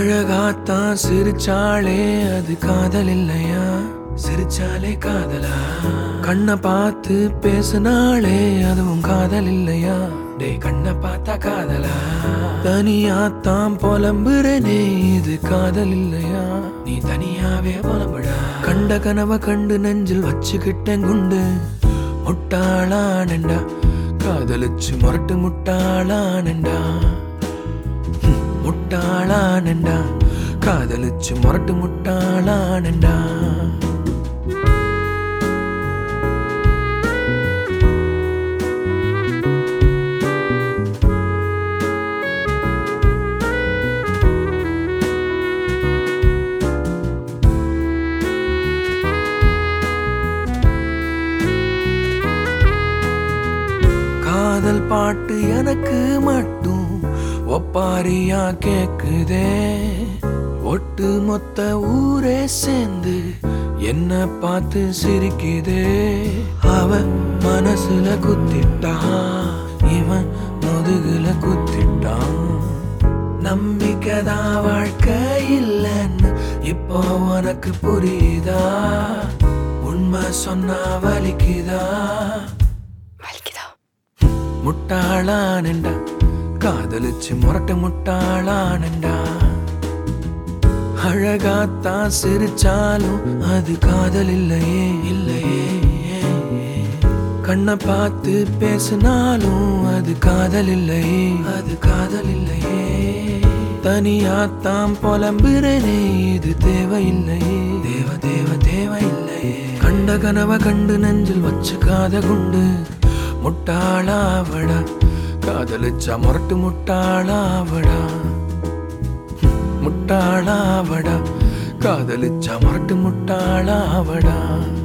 அழகாத்தான் சிரிச்சாளே அது காதல் இல்லையா? சிரிச்சாலே காதலா? கண்ணை பார்த்து பேசினாளே அதுவும் காதல் இல்லையா? டே கண்ணை பார்த்தா காதலா? தனியாத்தான் புலம்புறனே இது காதல் இல்லையா? நீ தனியாவே புலம்புடா. கண்ட கனவை கண்டு நெஞ்சில் வச்சுக்கிட்டேன் குண்டு. முட்டாளானண்டா காதலிச்சு முரட்டு முட்டாளானண்டா. முட்டாளானண்டா காதலிச்சு முரட்டு முட்டாளானண்டா. காதல் பாட்டு எனக்கு மட்டும் ஒப்பாரியா கேக்குதே. ஒட்டு மொத்த ஊரே சேர்ந்து என்ன பார்த்து சிரிக்குதே. அவன் மனசுல குத்திட்டான், இவன் முதுகுல குத்திட்டான். நம்பிக்கைதான் வாழ்க்கை இல்லைன்னு இப்போ உனக்கு புரியுதா? உண்மை சொன்னா வலிக்குதா? முட்டாளானண்டா காதலிச்சு முரட்டு முட்டாளானண்டா. அழகாத்தான் சிரிச்சாலும் அது காதல் இல்லையே இல்லையே. கண்ணை பார்த்து பேசினாலும் அது காதல் இல்லையே அது காதல் இல்லையே. தனியாத்தான் புலம்புறனே இது தேவையில்லையே தேவ தேவ தேவையில்லையே. கண்ட கனவை கண்டு நெஞ்சில் வச்சுக்காத குண்டு. முட்டாளாவடா காதலிச்சா முரட்டு முட்டாளாவடா. முட்டாளாவடா காதலிச்சா முரட்டு முட்டாளாவடா.